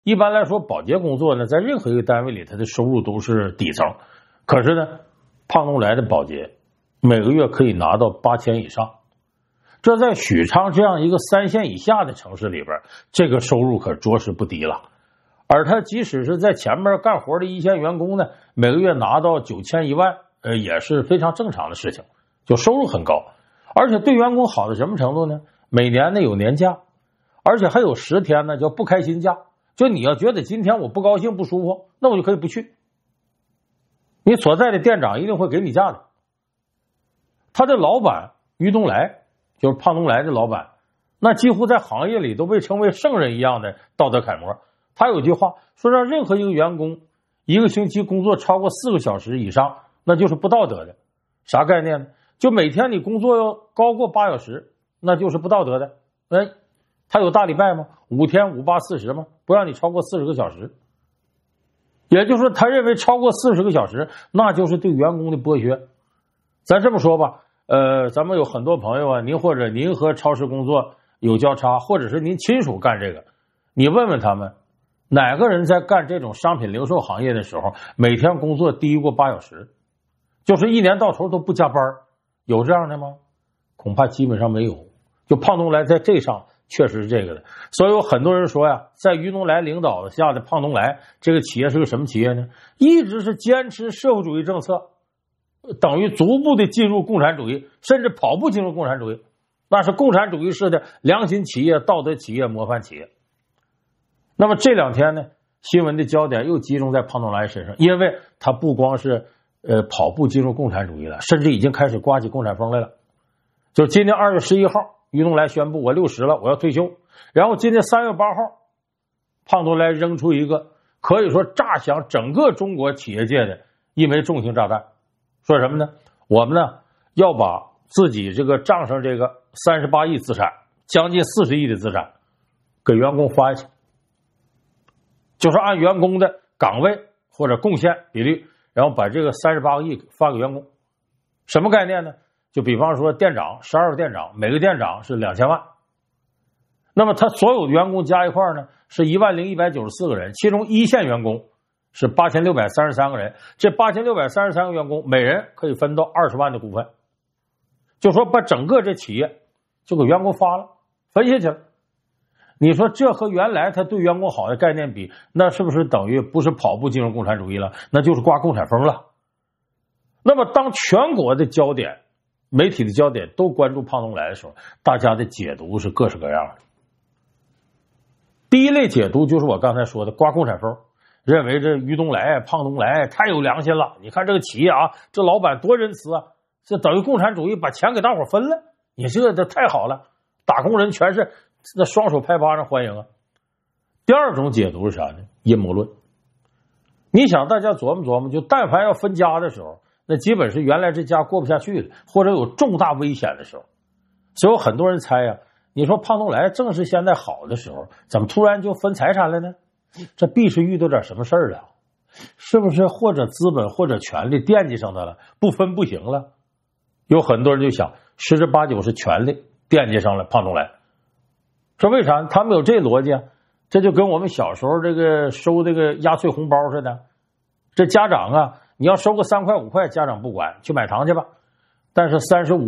一般来说，保洁工作呢，在任何一个单位里，他的收入都是底层。可是呢，胖东来的保洁每个月可以拿到8000以上，这在许昌这样一个3线以下的城市里边，这个收入可着实不低了。而他即使是在前面干活的一线员工呢，每个月拿到9000、10000，也是非常正常的事情，就收入很高。而且对员工好到什么程度呢？每年呢有年假，而且还有10天呢叫不开心假。就你要觉得今天我不高兴不舒服，那我就可以不去。你所在的店长一定会给你假的。他的老板于东来，就是胖东来的老板，那几乎在行业里都被称为圣人一样的道德楷模。他有句话说，让任何一个员工一个星期工作超过4个小时以上，那就是不道德的。啥概念呢？就每天你工作要高过8小时，那就是不道德的。他有大礼拜吗？5天5、8、40吗？不让你超过40个小时。也就是说，他认为超过40个小时，那就是对员工的剥削。咱这么说吧，咱们有很多朋友啊，您或者您和超市工作有交叉，或者是您亲属干这个，你问问他们，哪个人在干这种商品零售行业的时候，每天工作低过8小时，就是一年到头都不加班，有这样的吗？恐怕基本上没有。就胖东来在这上确实是这个的，所以有很多人说呀，在于东来领导下的胖东来这个企业是个什么企业呢？一直是坚持社会主义政策，等于逐步的进入共产主义，甚至跑步进入共产主义，那是共产主义式的良心企业、道德企业、模范企业。那么这2天呢，新闻的焦点又集中在胖东来身上，因为他不光是跑步进入共产主义了，甚至已经开始刮起共产风来了。就今年2月11号，于东来宣布我60了，我要退休。然后今天3月8号，胖东来扔出一个可以说炸响整个中国企业界的一枚重型炸弹，说什么呢？我们呢要把自己这个账上这个38亿资产，将近40亿的资产给员工发下去，就是按员工的岗位或者贡献比率，然后把这个38个亿发给员工。什么概念呢？就比方说店长，12个店长，每个店长是2000万，那么他所有的员工加一块呢是10194个人，其中一线员工是8633个人，这8633个员工每人可以分到20万的股份，就说把整个这企业就给员工发了，分下去了。你说这和原来他对员工好的概念比，那是不是等于不是跑步进入共产主义了，那就是刮共产风了？那么当全国的焦点、媒体的焦点都关注胖东来的时候，大家的解读是各式各样的。第一类解读就是我刚才说的刮共产风，认为这于东来、胖东来太有良心了，你看这个企业啊，这老板多仁慈啊，这等于共产主义把钱给大伙分了，你这太好了，打工人全是那双手拍巴掌欢迎啊。第二种解读是啥呢？阴谋论。你想大家琢磨琢磨，就但凡要分家的时候，那基本是原来这家过不下去了，或者有重大危险的时候。所以有很多人猜呀，你说胖东来正是现在好的时候，怎么突然就分财产了呢？这必是遇到点什么事儿了，是不是或者资本或者权力惦记上他了，不分不行了？有很多人就想十之八九是权力惦记上了胖东来。说为啥？他们有这逻辑啊，这就跟我们小时候这个收这个压岁红包似的，这家长啊，你要收个3块5块，家长不管，去买糖去吧。但是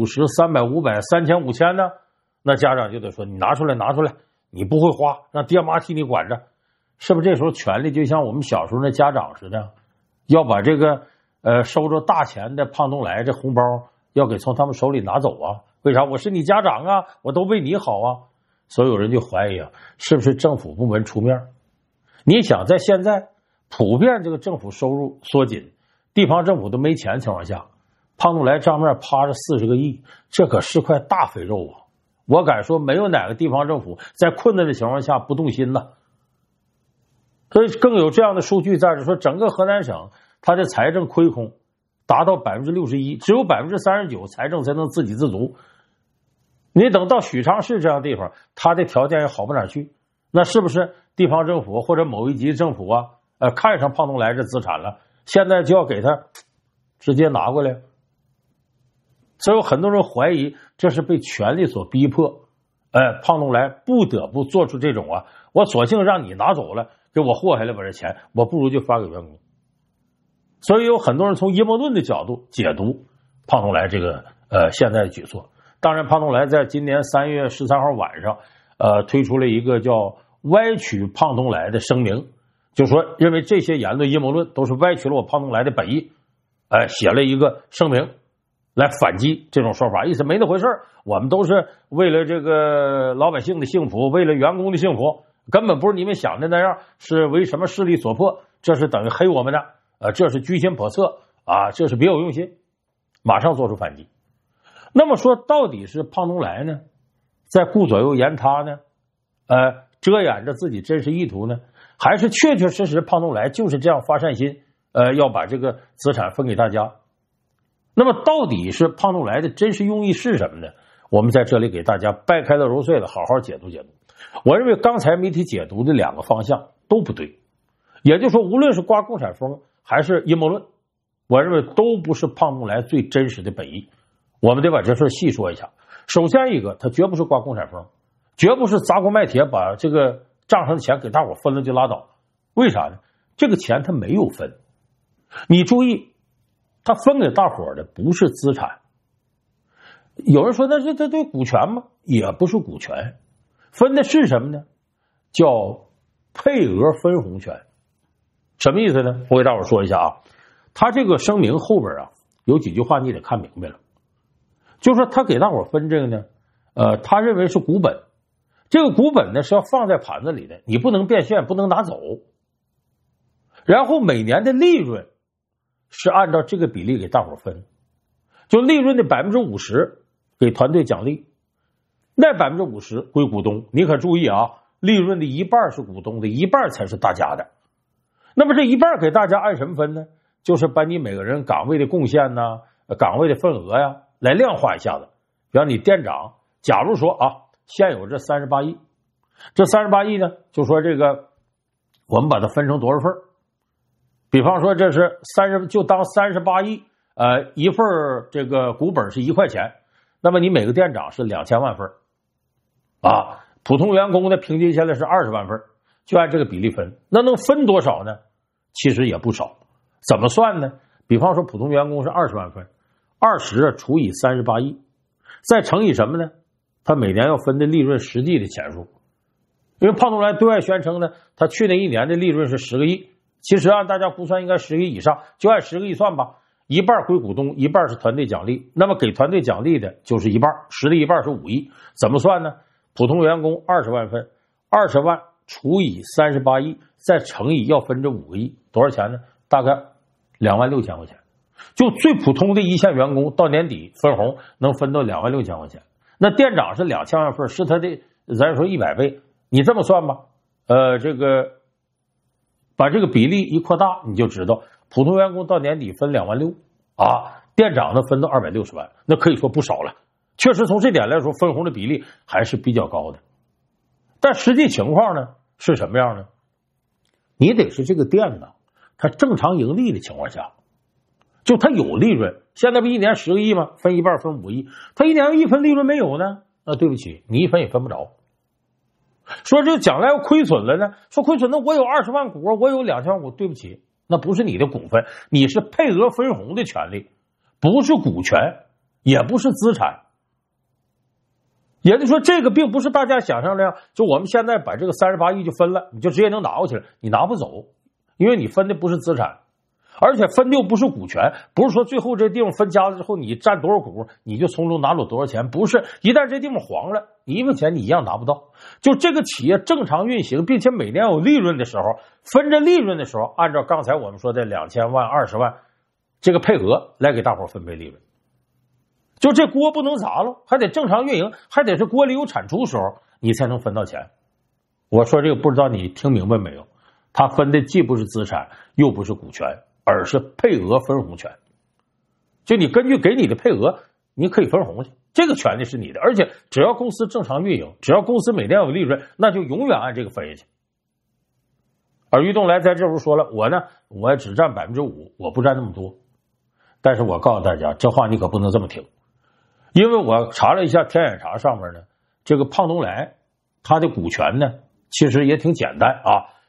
30、50、300、500、3000、5000呢，那家长就得说你拿出来，你不会花，让爹妈替你管着。是不是这时候权力就像我们小时候那家长似的，要把这个收着大钱的胖东来这红包要给从他们手里拿走啊？为啥？我是你家长啊，我都为你好啊。所以有人就怀疑啊，是不是政府部门出面？你想在现在普遍这个政府收入缩紧，地方政府都没钱情况下，胖东来账面趴着40个亿，这可是块大肥肉啊！我敢说没有哪个地方政府在困难的情况下不动心呢。所以更有这样的数据在这说，整个河南省它的财政亏空达到61%，只有39%财政才能自给自足。你等到许昌市这样的地方，它的条件也好不哪儿去，那是不是地方政府或者某一级政府啊，看上胖东来这资产了，现在就要给他直接拿过来？所以有很多人怀疑这是被权力所逼迫，胖东来不得不做出这种啊，我索性让你拿走了， 给我祸害了把这钱，我不如就发给员工。所以有很多人从阴谋论的角度解读胖东来这个现在的举措。当然，胖东来在今年3月13号晚上推出了一个叫歪曲胖东来的声明，就说认为这些言论阴谋论都是歪曲了我胖东来的本意，写了一个声明来反击这种说法，意思没那回事，我们都是为了这个老百姓的幸福，为了员工的幸福，根本不是你们想的那样，是为什么势力所迫，这是等于黑我们的，这是居心叵测啊，这是别有用心，马上做出反击。那么说，到底是胖东来呢，在顾左右言他呢，遮掩着自己真实意图呢，还是确确实实胖东来就是这样发善心，要把这个资产分给大家？那么到底是胖东来的真实用意是什么呢？我们在这里给大家掰开了揉碎了，好好解读解读。我认为刚才媒体解读的两个方向都不对，也就是说，无论是刮共产风还是阴谋论，我认为都不是胖东来最真实的本意。我们得把这事细说一下。首先一个，他绝不是刮共产风，绝不是砸锅卖铁把这个账上的钱给大伙分了就拉倒。为啥呢？这个钱他没有分。你注意，他分给大伙的不是资产。有人说那是他对股权吗？也不是股权，分的是什么呢？叫配额分红权。什么意思呢？我给大伙说一下啊。他这个声明后边有几句话你得看明白了。就是说他给大伙分这个呢，他认为是股本，这个股本呢是要放在盘子里的，你不能变现，不能拿走。然后每年的利润是按照这个比例给大伙分，就利润的50%给团队奖励，那50%归股东。你可注意啊，利润的一半是股东的，一半才是大家的。那么这一半给大家按什么分呢？就是把你每个人岗位的贡献呐，岗位的份额呀，来量化一下子。比方你店长，假如说现有这38亿，这38亿呢，就说这个我们把它分成多少份？比方说这是就当38亿，一份这个股本是1块钱，那么你每个店长是2000万份普通员工呢平均下来是20万份，就按这个比例分。那能分多少呢？其实也不少。怎么算呢？比方说普通员工是20万份，20除以38亿，再乘以什么呢？他每年要分的利润实际的钱数。因为胖东来对外宣称呢，他去年一年的利润是10个亿，其实按大家估算应该10个亿以上，就按10个亿算吧，一半归股东，一半是团队奖励。那么给团队奖励的就是一半，10的一半是5亿。怎么算呢？普通员工20万份，20万除以38亿，再乘以要分这5个亿，多少钱呢？大概26000块钱。就最普通的一线员工到年底分红能分到26000块钱。那店长是2000万份，是他的咱说100倍。你这么算吧，这个把这个比例一扩大，你就知道普通员工到年底分26000店长呢分到260万，那可以说不少了。确实从这点来说，分红的比例还是比较高的。但实际情况呢是什么样呢？你得是这个店呢，它正常盈利的情况下，就它有利润。现在不一年10个亿吗？分一半分5亿，它一年要1分利润没有呢？那对不起，你1分也分不着。说这将来要亏损了呢？说亏损，那我有20万股，我有2000万股，对不起，那不是你的股份，你是配额分红的权利，不是股权，也不是资产。也就是说，这个并不是大家想象那样，就我们现在把这个38亿就分了，你就直接能拿过去了，你拿不走，因为你分的不是资产，而且分的又不是股权，不是说最后这地方分家了之后你占多少股，你就从中拿走多少钱，不是，一旦这地方黄了，你1分钱你一样拿不到。就这个企业正常运行，并且每年有利润的时候，分着利润的时候，按照刚才我们说的2000万、20万这个配额来给大伙分配利润。就这锅不能砸了，还得正常运营，还得是锅里有产出时候你才能分到钱。我说这个不知道你听明白没有？他分的既不是资产，又不是股权，而是配额分红权。就你根据给你的配额，你可以分红去，这个权利是你的，而且只要公司正常运营，只要公司每年有利润，那就永远按这个分下去。而于东来在这时候说了，我只占5%，我不占那么多。但是我告诉大家，这话你可不能这么听，因为我查了一下天眼查上面呢，这个胖东来他的股权呢其实也挺简单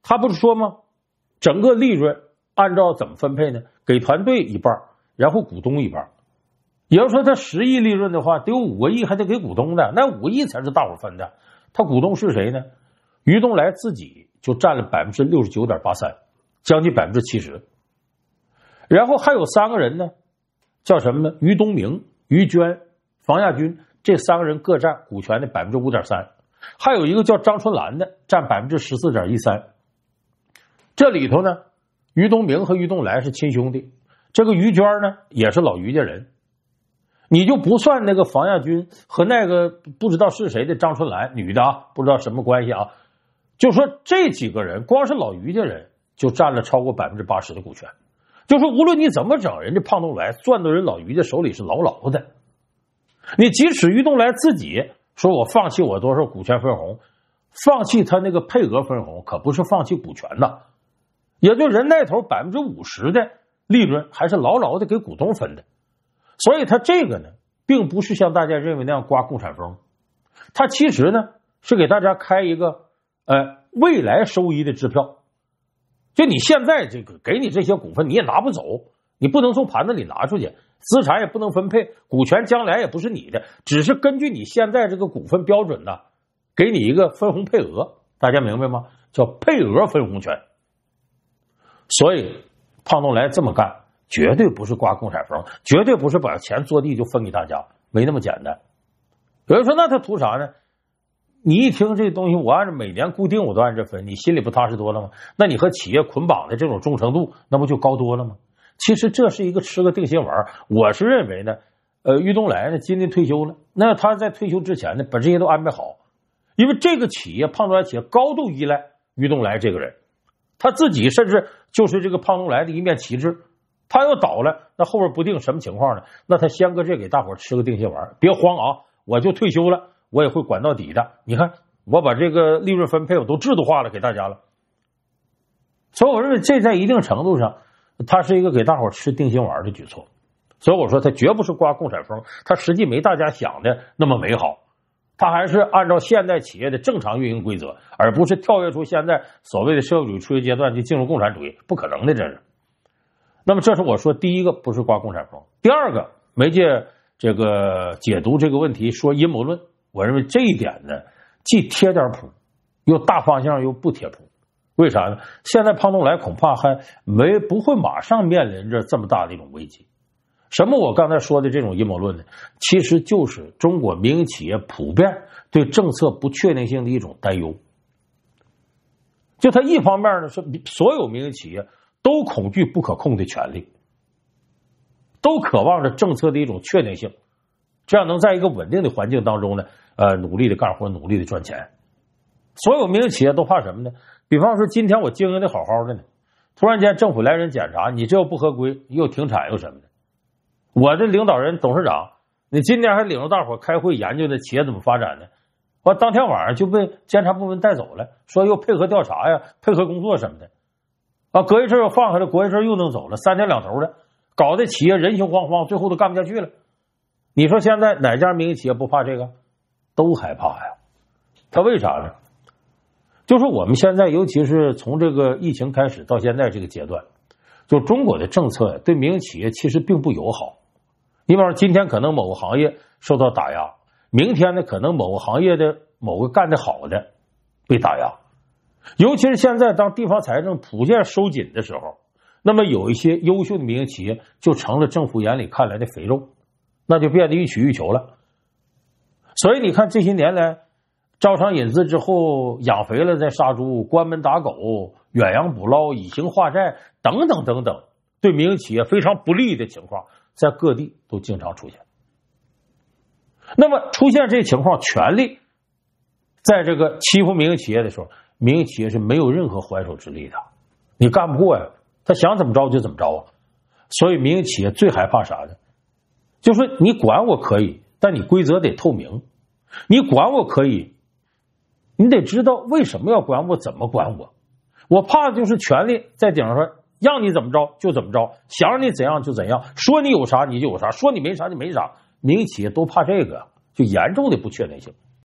他不是说吗？整个利润按照怎么分配呢？给团队一半，然后股东一半。也就是说，他10亿利润的话，得有5个亿还得给股东的，那5个亿才是大伙分的。他股东是谁呢？于东来自己就占了 69.83%， 将近 70%。然后还有3个人呢，叫什么呢？于东明、于娟、房亚军，这3个人各占股权的 5.3%， 还有一个叫张春兰的占 14.13%。这里头呢，于东明和于东来是亲兄弟，这个于娟呢也是老于家人。你就不算那个房亚军和那个不知道是谁的张春兰，女的啊，不知道什么关系啊，就说这几个人光是老于家人就占了超过 80% 的股权。就说无论你怎么整，人家胖东来攥到人老于家手里是牢牢的。你即使于东来自己说我放弃我多少股权分红，放弃他那个配额分红，可不是放弃股权的，也就人那头 50% 的利润还是牢牢的给股东分的。所以他这个呢，并不是像大家认为那样刮共产风，他其实呢是给大家开一个未来收益的支票。就你现在这个给你这些股份你也拿不走，你不能从盘子里拿出去，资产也不能分配，股权将来也不是你的，只是根据你现在这个股份标准呢，给你一个分红配额，大家明白吗？叫配额分红权。所以胖东来这么干绝对不是刮共产风，绝对不是把钱坐地就分给大家，没那么简单。有人说那他图啥呢？你一听这东西，我按照每年固定我都按这分，你心里不踏实多了吗？那你和企业捆绑的这种忠诚度那不就高多了吗？其实这是一个吃个定心丸。我是认为呢，于东来呢今年退休了，那他在退休之前呢把这些都安排好，因为这个企业胖东来企业高度依赖于东来这个人，他自己甚至就是这个胖东来的一面旗帜。他要倒了，那后边不定什么情况呢？那他先搁这给大伙吃个定心丸，别慌啊！我就退休了，我也会管到底的。你看，我把这个利润分配我都制度化了，给大家了。所以我认为这在一定程度上，它是一个给大伙吃定心丸的举措。所以我说，它绝不是刮共产风，它实际没大家想的那么美好。它还是按照现代企业的正常运营规则，而不是跳跃出现在所谓的社会主义初级阶段就进入共产主义，不可能的，这是。那么这是我说第一个不是刮共产风。第二个，媒介这个解读这个问题说阴谋论，我认为这一点呢既贴点谱，又大方向又不贴谱。为啥呢？现在胖东来恐怕还不会马上面临着这么大的一种危机。什么我刚才说的这种阴谋论呢？其实就是中国民营企业普遍对政策不确定性的一种担忧。就它一方面呢是所有民营企业都恐惧不可控的权利，都渴望着政策的一种确定性，这样能在一个稳定的环境当中呢，努力的干活，努力的赚钱。所有民营企业都怕什么呢？比方说今天我经营的好好的呢，突然间政府来人检查，你这又不合规，又停产又什么的。我这领导人董事长，你今天还领着大伙开会研究的企业怎么发展呢？我当天晚上就被监察部门带走了，说又配合调查呀，配合工作什么的。隔一阵又放下来，过一阵又能走了，3天2头的，搞得企业人心惶惶，最后都干不下去了。你说现在哪家民营企业不怕这个？都害怕呀。他为啥呢？就是我们现在尤其是从这个疫情开始到现在这个阶段，就中国的政策对民营企业其实并不友好。你比方说今天可能某个行业受到打压，明天呢可能某个行业的某个干得好的被打压。尤其是现在当地方财政普遍收紧的时候，那么有一些优秀的民营企业就成了政府眼里看来的肥肉，那就变得予取予求了。所以你看这些年来招商引资之后养肥了再杀猪，关门打狗，远洋捕捞，以刑化债等等等等，对民营企业非常不利的情况在各地都经常出现。那么出现这情况，权力在这个欺负民营企业的时候，民营企业是没有任何还手之力的，你干不过呀，他想怎么着就怎么着啊。所以民营企业最害怕啥呢？就是你管我可以，但你规则得透明。你管我可以，你得知道为什么要管我，怎么管我。我怕就是权力在顶上说，让你怎么着就怎么着，想让你怎样就怎样，说你有啥你就有啥，说你没啥就没啥。民营企业都怕这个，就严重的不确定性。